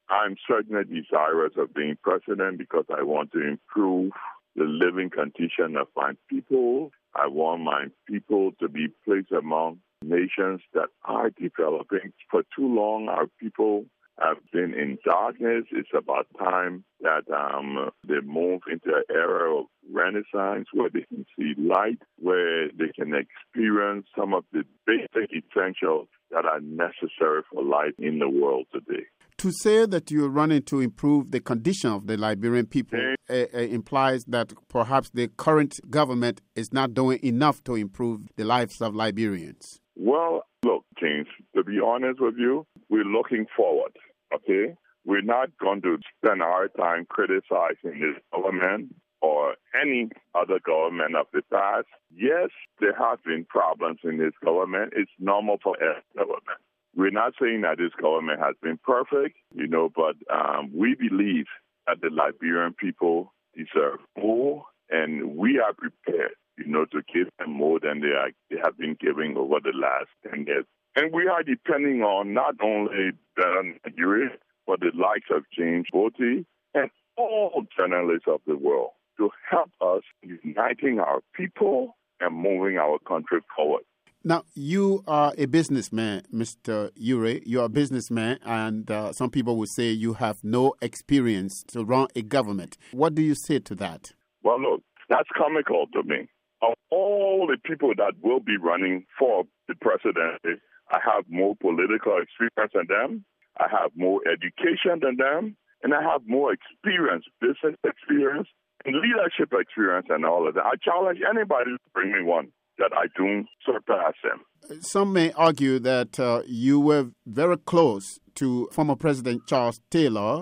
I'm certainly desirous of being president because I want to improve the living condition of my people. I want my people to be placed among nations that are developing. For too long, our people have been in darkness. It's about time that they move into an era of renaissance where they can see light, where they can experience some of the basic essentials that are necessary for life in the world today. To say that you're running to improve the condition of the Liberian people implies that perhaps the current government is not doing enough to improve the lives of Liberians. Well, look, James, to be honest with you, we're looking forward, okay? We're not going to spend our time criticizing this government or any other government of the past. Yes, there have been problems in this government. It's normal for any government. We're not saying that this government has been perfect, but we believe that the Liberian people deserve more, and we are prepared, to give them more than they have been giving over the last 10 years. And we are depending on not only Better Nigeria, but the likes of James Botti and all journalists of the world to help us uniting our people and moving our country forward. Now, you are a businessman, Mr. Ure. You're a businessman, and some people would say you have no experience to run a government. What do you say to that? Well, look, that's comical to me. Of all the people that will be running for the presidency, I have more political experience than them, I have more education than them, and I have more experience, business experience, and leadership experience and all of that. I challenge anybody to bring me one that I do surpass them. Some may argue that you were very close to former President Charles Taylor,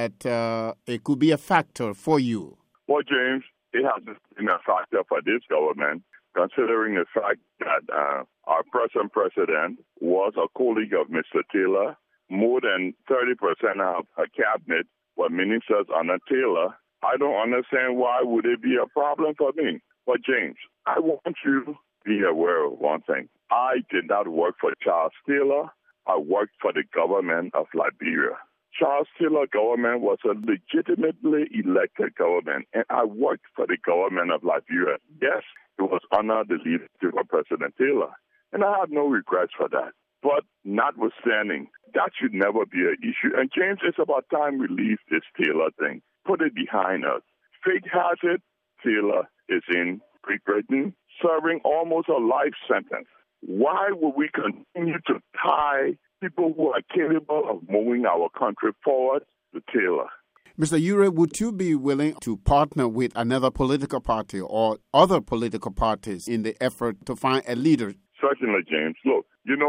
that it could be a factor for you. Well, James, it hasn't been a factor for this government, considering the fact that our present president was a colleague of Mr. Taylor. More than 30% of her cabinet were ministers under Taylor. I don't understand why would it be a problem for me. But James, I want you to be aware of one thing. I did not work for Charles Taylor. I worked for the government of Liberia. Charles Taylor government was a legitimately elected government, and I worked for the government of Liberia. Yes, it was under the leadership of President Taylor, and I have no regrets for that. But notwithstanding, that should never be an issue. And James, it's about time we leave this Taylor thing. Put it behind us. Fate has it, Taylor is in Great Britain, serving almost a life sentence. Why would we continue to tie people who are capable of moving our country forward to Taylor? Mr. Ure, would you be willing to partner with another political party or other political parties in the effort to find a leader? Certainly, James. Look,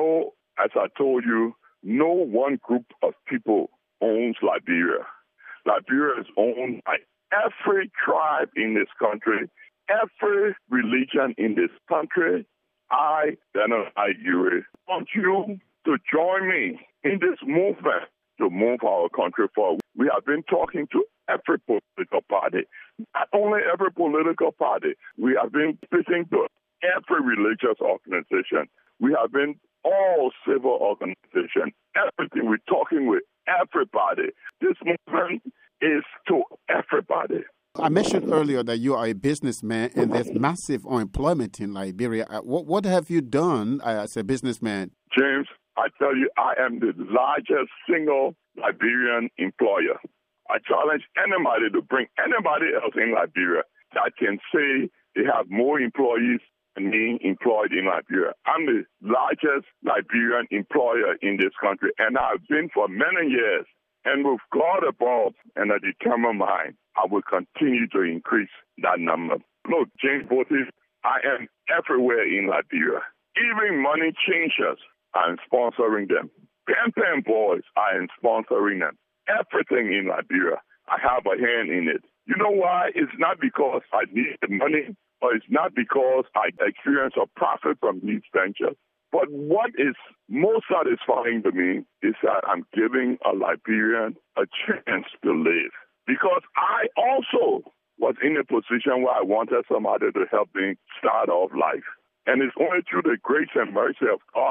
as I told you, no one group of people owns Liberia. Liberia is owned by every tribe in this country, every religion in this country. I, Daniel Ure, want you to join me in this movement to move our country forward. We have been talking to every political party, not only every political party. We have been speaking to every religious organization. We have been all civil organizations, everything. We're talking with everybody. This movement is to everybody. I mentioned earlier that you are a businessman and there's massive unemployment in Liberia. What have you done as a businessman? James, I tell you, I am the largest single Liberian employer. I challenge anybody to bring anybody else in Liberia that can say they have more employees than me employed in Liberia. I'm the largest Liberian employer in this country, and I've been for many years. And with God above and a determined mind, I will continue to increase that number. Look, James Botti, I am everywhere in Liberia. Even money changers, I am sponsoring them. Pen boys, I am sponsoring them. Everything in Liberia, I have a hand in it. You know why? It's not because I need the money, or it's not because I experience a profit from these ventures. But what is most satisfying to me is that I'm giving a Liberian a chance to live. Because I also was in a position where I wanted somebody to help me start off life. And it's only through the grace and mercy of God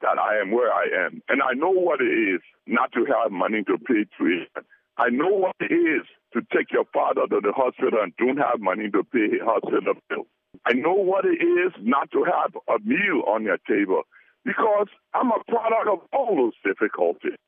that I am where I am. And I know what it is not to have money to pay tuition. I know what it is to take your father to the hospital and don't have money to pay his hospital bill. I know what it is not to have a meal on your table because I'm a product of all those difficulties.